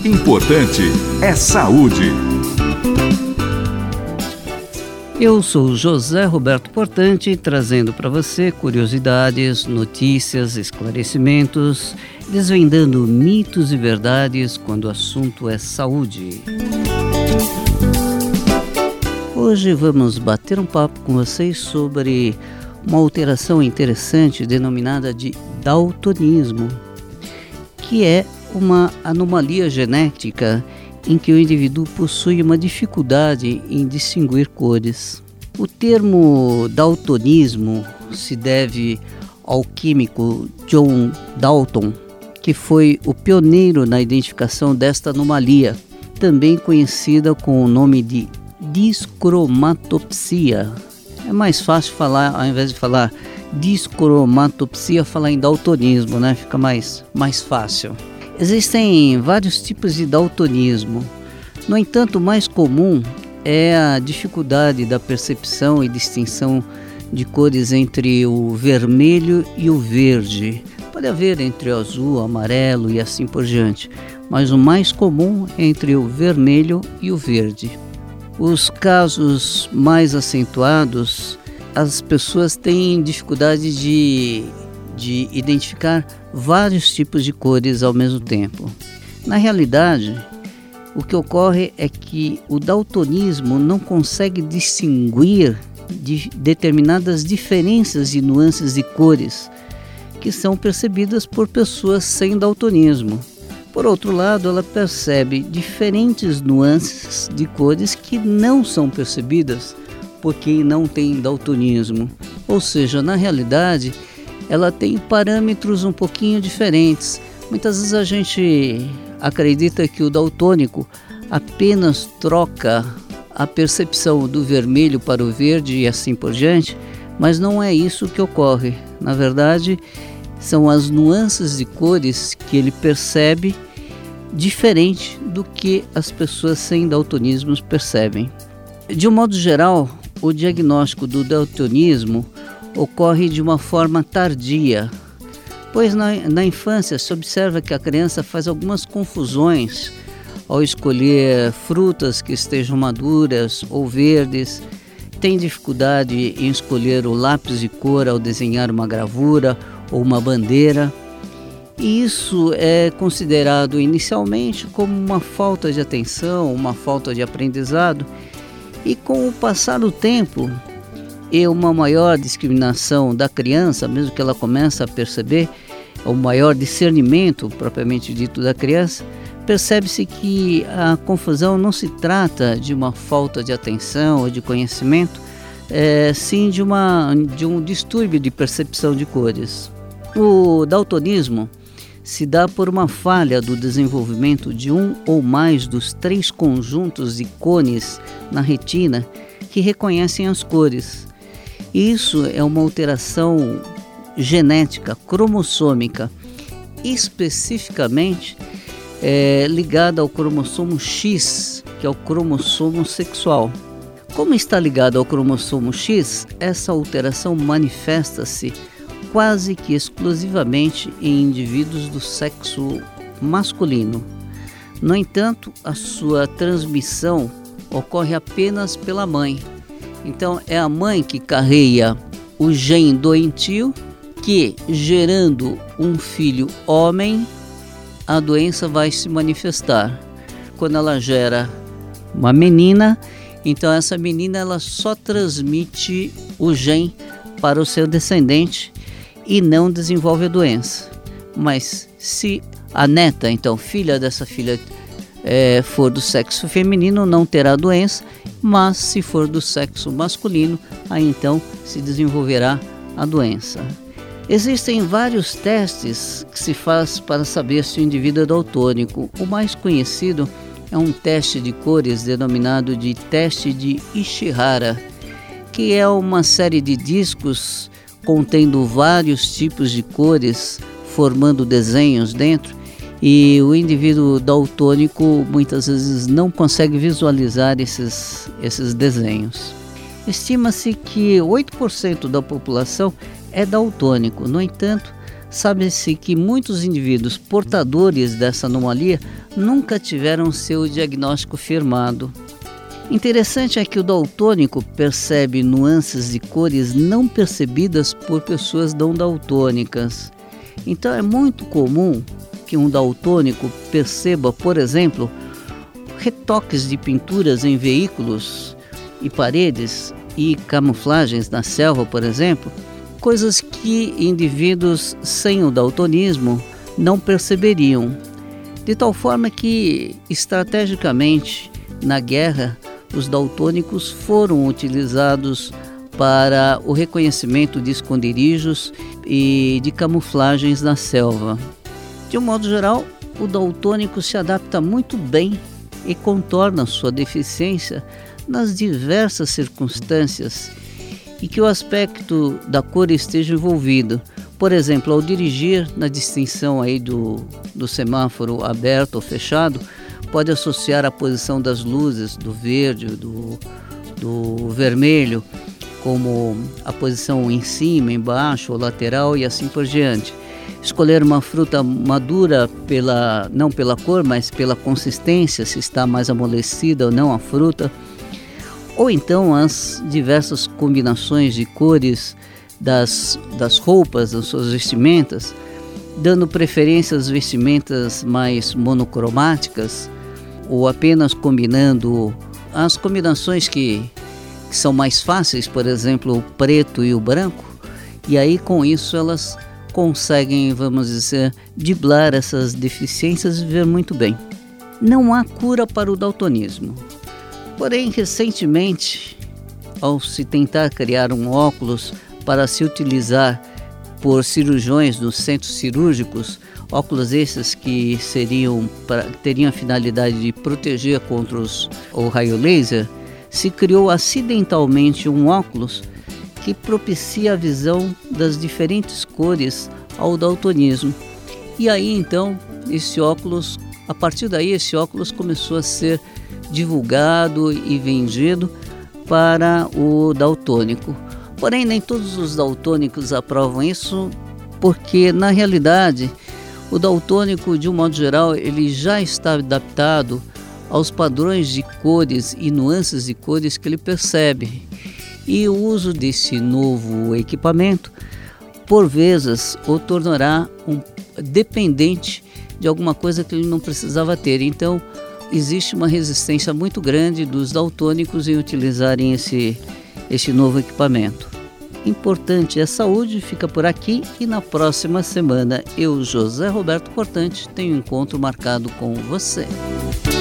importante é saúde. Eu sou José Roberto Portante, trazendo para você curiosidades, notícias, esclarecimentos, desvendando mitos e verdades quando o assunto é saúde. Hoje vamos bater um papo com vocês sobre uma alteração interessante denominada de daltonismo, que é uma anomalia genética em que o indivíduo possui uma dificuldade em distinguir cores. O termo daltonismo se deve ao químico John Dalton, que foi o pioneiro na identificação desta anomalia, também conhecida com o nome de discromatopsia. É mais fácil falar, ao invés de falar discromatopsia, falar em daltonismo, né? Fica mais fácil. Existem vários tipos de daltonismo. No entanto, o mais comum é a dificuldade da percepção e distinção de cores entre o vermelho e o verde. Pode haver entre o azul, o amarelo e assim por diante, mas o mais comum é entre o vermelho e o verde. Os casos mais acentuados, as pessoas têm dificuldade de identificar vários tipos de cores ao mesmo tempo. Na realidade, o que ocorre é que o daltonismo não consegue distinguir de determinadas diferenças de nuances de cores que são percebidas por pessoas sem daltonismo. Por outro lado, ela percebe diferentes nuances de cores que não são percebidas por quem não tem daltonismo. Ou seja, na realidade, ela tem parâmetros um pouquinho diferentes. Muitas vezes a gente acredita que o daltônico apenas troca a percepção do vermelho para o verde e assim por diante, mas não é isso que ocorre. Na verdade, são as nuances de cores que ele percebe diferente do que as pessoas sem daltonismo percebem. De um modo geral, o diagnóstico do daltonismo ocorre de uma forma tardia, pois na infância se observa que a criança faz algumas confusões ao escolher frutas que estejam maduras ou verdes, tem dificuldade em escolher o lápis de cor ao desenhar uma gravura ou uma bandeira, e isso é considerado inicialmente como uma falta de atenção, uma falta de aprendizado, e com o passar do tempo e uma maior discriminação da criança, mesmo que ela comece a perceber, o maior discernimento propriamente dito da criança, percebe-se que a confusão não se trata de uma falta de atenção ou de conhecimento, sim de um distúrbio de percepção de cores. O daltonismo se dá por uma falha do desenvolvimento de um ou mais dos 3 conjuntos de cones na retina que reconhecem as cores. Isso é uma alteração genética, cromossômica, especificamente ligada ao cromossomo X, que é o cromossomo sexual. Como está ligado ao cromossomo X, essa alteração manifesta-se quase que exclusivamente em indivíduos do sexo masculino. No entanto, a sua transmissão ocorre apenas pela mãe. Então, é a mãe que carrega o gene doentio que, gerando um filho homem, a doença vai se manifestar. Quando ela gera uma menina, então essa menina ela só transmite o gene para o seu descendente e não desenvolve a doença. Mas se a neta, então filha dessa filha, for do sexo feminino, não terá doença, mas se for do sexo masculino, aí então se desenvolverá a doença. Existem vários testes que se faz para saber se o indivíduo é daltônico. O mais conhecido é um teste de cores denominado de teste de Ishihara, que é uma série de discos contendo vários tipos de cores, formando desenhos dentro, e o indivíduo daltônico muitas vezes não consegue visualizar esses desenhos. Estima-se que 8% da população é daltônico. No entanto, sabe-se que muitos indivíduos portadores dessa anomalia nunca tiveram seu diagnóstico firmado. Interessante é que o daltônico percebe nuances de cores não percebidas por pessoas não daltônicas. Então é muito comum que um daltônico perceba, por exemplo, retoques de pinturas em veículos e paredes e camuflagens na selva, por exemplo, coisas que indivíduos sem o daltonismo não perceberiam. De tal forma que, estrategicamente, na guerra, os daltônicos foram utilizados para o reconhecimento de esconderijos e de camuflagens na selva. De um modo geral, o daltônico se adapta muito bem e contorna sua deficiência nas diversas circunstâncias e que o aspecto da cor esteja envolvido. Por exemplo, ao dirigir na distinção aí do semáforo aberto ou fechado, pode associar a posição das luzes, do verde, do vermelho, como a posição em cima, embaixo ou lateral e assim por diante. Escolher uma fruta madura não pela cor, mas pela consistência, se está mais amolecida ou não a fruta. Ou então as diversas combinações de cores das roupas, das suas vestimentas, dando preferência às vestimentas mais monocromáticas, ou apenas combinando as combinações que são mais fáceis, por exemplo, o preto e o branco, e aí com isso elas conseguem, vamos dizer, driblar essas deficiências e ver muito bem. Não há cura para o daltonismo. Porém, recentemente, ao se tentar criar um óculos para se utilizar por cirurgiões nos centros cirúrgicos, óculos esses que teriam a finalidade de proteger contra o raio laser, se criou acidentalmente um óculos que propicia a visão das diferentes cores ao daltonismo. E aí então, a partir daí esse óculos começou a ser divulgado e vendido para o daltônico. Porém, nem todos os daltônicos aprovam isso, porque na realidade o daltônico, de um modo geral, ele já está adaptado aos padrões de cores e nuances de cores que ele percebe. E o uso desse novo equipamento, por vezes, o tornará dependente de alguma coisa que ele não precisava ter. Então, existe uma resistência muito grande dos daltônicos em utilizarem esse novo equipamento. Importante é a saúde, fica por aqui e na próxima semana eu, José Roberto Cortante, tenho um encontro marcado com você.